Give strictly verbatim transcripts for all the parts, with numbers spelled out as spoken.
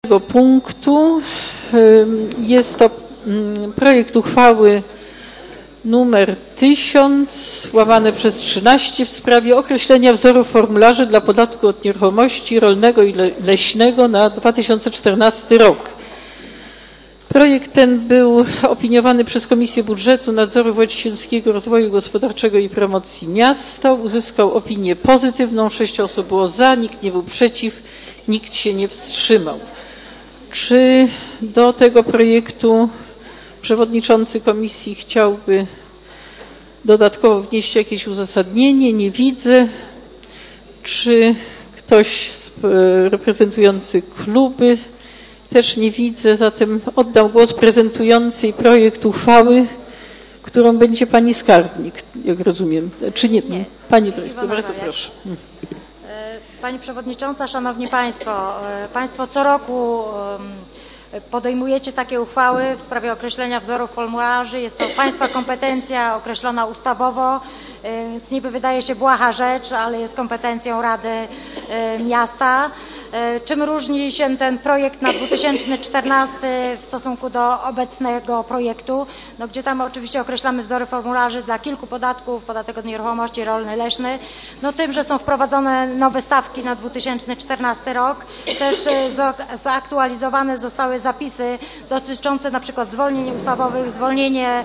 tego punktu. Jest to projekt uchwały numer tysiąc łamane przez trzynaście w sprawie określenia wzorów formularzy dla podatku od nieruchomości rolnego i leśnego na dwa tysiące czternasty rok. Projekt ten był opiniowany przez Komisję Budżetu, Nadzoru Właścicielskiego, Rozwoju Gospodarczego i Promocji Miasta. Uzyskał opinię pozytywną. Sześć osób było za, nikt nie był przeciw, nikt się nie wstrzymał. Czy do tego projektu przewodniczący komisji chciałby dodatkowo wnieść jakieś uzasadnienie? Nie widzę. Czy ktoś reprezentujący kluby? Też nie widzę, zatem oddam głos prezentującej projekt uchwały, którą będzie pani skarbnik, jak rozumiem. Czy nie? nie. Pani dyrektor, bardzo proszę. Pani Przewodnicząca, Szanowni Państwo, Państwo co roku podejmujecie takie uchwały w sprawie określenia wzorów formularzy. Jest to Państwa kompetencja określona ustawowo, więc niby wydaje się błaha rzecz, ale jest kompetencją Rady Miasta. Czym różni się ten projekt na dwa tysiące czternasty w stosunku do obecnego projektu, no, gdzie tam oczywiście określamy wzory formularzy dla kilku podatków, podatek od nieruchomości, rolny, leśny, no tym, że są wprowadzone nowe stawki na dwa tysiące czternasty rok. Też zaktualizowane zostały zapisy dotyczące na przykład zwolnień ustawowych. Zwolnienie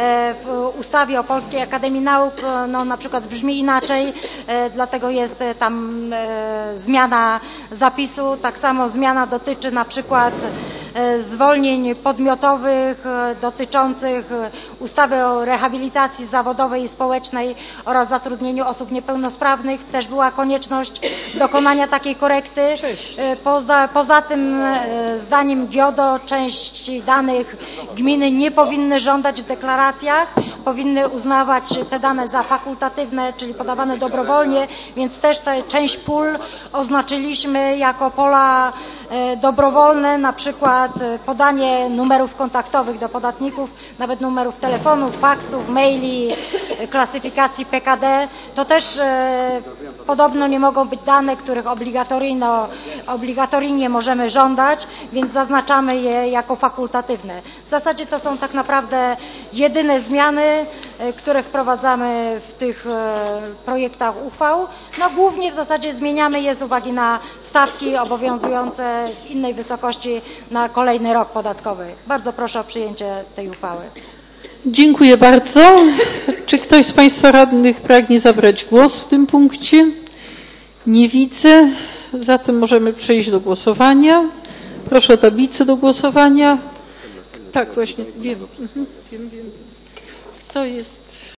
w ustawie o Polskiej Akademii Nauk no, na przykład brzmi inaczej, dlatego jest tam zmiana zapisów. Tak samo zmiana dotyczy na przykład zwolnień podmiotowych dotyczących ustawy o rehabilitacji zawodowej i społecznej oraz zatrudnieniu osób niepełnosprawnych. Też była konieczność dokonania takiej korekty. Poza, poza tym zdaniem GIODO części danych gminy nie powinny żądać w deklaracjach, powinny uznawać te dane za fakultatywne, czyli podawane dobrowolnie, więc też tę część pól oznaczyliśmy jako pola dobrowolne, na przykład podanie numerów kontaktowych do podatników, nawet numerów telefonów, faksów, maili, klasyfikacji P K D. To też e, podobno nie mogą być dane, których obligatoryjno, obligatoryjnie możemy żądać, więc zaznaczamy je jako fakultatywne. W zasadzie to są tak naprawdę jedyne zmiany, e, które wprowadzamy w tych e, projektach uchwał. No głównie w zasadzie zmieniamy je z uwagi na stawki obowiązujące w innej wysokości na kolejny rok podatkowy. Bardzo proszę o przyjęcie tej uchwały. Dziękuję bardzo. Czy ktoś z Państwa radnych pragnie zabrać głos w tym punkcie? Nie widzę. Zatem możemy przejść do głosowania. Proszę o tablicę do głosowania. Tak, właśnie. Wiem. Mhm. wiem, wiem. To jest...